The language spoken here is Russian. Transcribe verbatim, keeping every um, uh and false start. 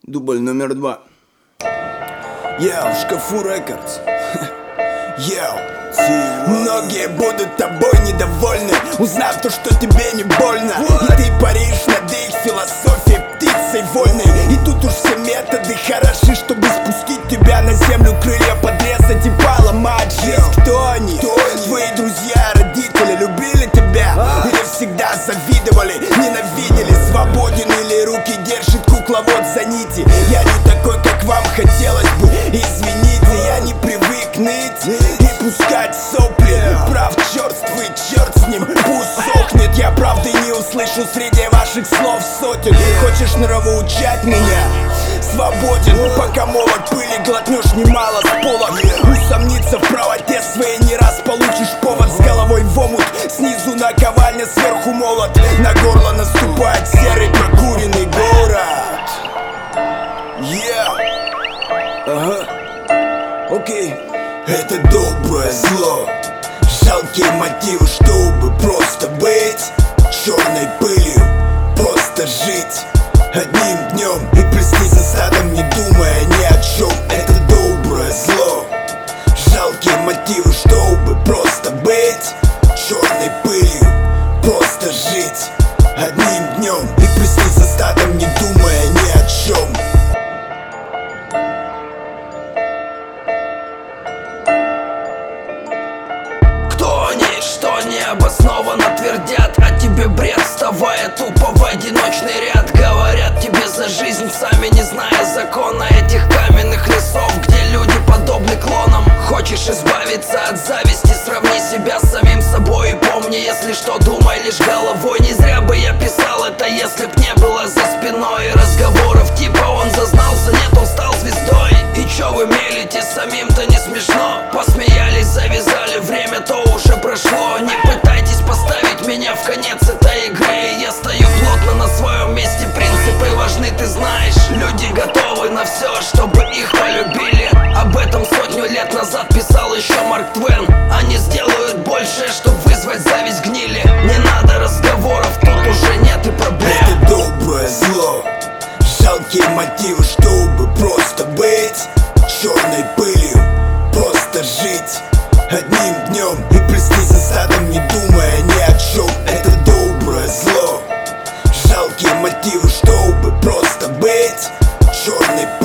Дубль номер два. Йоу, в шкафу рекордс. Йоу. Многие будут тобой недовольны, узнав то, что тебе не больно. И ты паришь над их философией птицей вольной. И тут уж все методы хороши, чтобы спустить тебя на землю, крылья подрезать и поломать жизнь. Кто они? Твои друзья, родители любили тебя? Или всегда завидовали, ненавидели? Свободен или руки держит кукловод за нити? Я не такой, как вам хотелось бы, извините. Я не привык ныть и пускать сопли. Прав черствый, черт с ним, пусть сохнет. Я правды не услышу среди ваших слов сотен. Хочешь нравоучать меня? Свободен, пока молот пыли глотнешь немало с полок. Усомниться в правоте своей не раз получишь повод. С головой в омут, снизу наковальня, сверху молот. На горло наступает серый прокуренный город. Yeah. Ага. Окей. Это доброе зло, жалкие мотивы, чтобы просто быть черной пылью, просто жить одним днем и плести за садом, не думая ни о чем. Это доброе зло, жалкие мотивы, чтобы просто быть черной пылью, просто жить одним днем и плести за стадом, не думая ни о чем. Что необоснованно твердят о тебе бред, вставая тупо в одиночный ряд. Говорят тебе за жизнь, сами не зная закона этих каменных лесов, где люди подобны клонам. Хочешь избавиться от зависти, сравни себя с самим собой. И помни, если что, думай лишь головой. Не зря бы я писал это, если б не было за спиной разговоров типа он зазнался, нет, он стал звездой. И чё вы мелите, самим-то не смешно? Посмеялись, завязали, время-то уже прошло. Не пытайтесь поставить меня в конец этой игры. Я стою плотно на своем месте, принципы важны, ты знаешь. Люди готовы на все, чтобы их полюбили. Об этом сотню лет назад писал еще Марк Твен. Они сделают больше, чтобы вызвать зависть гнили. Не надо разговоров, тут уже нет и проблем. Это доброе зло, жалкие мотивы, чтобы просто быть черной пылью, просто жить одним днем и плести за садом, не думая ни о чем. Это доброе зло, жалкие мотивы, чтобы просто быть черной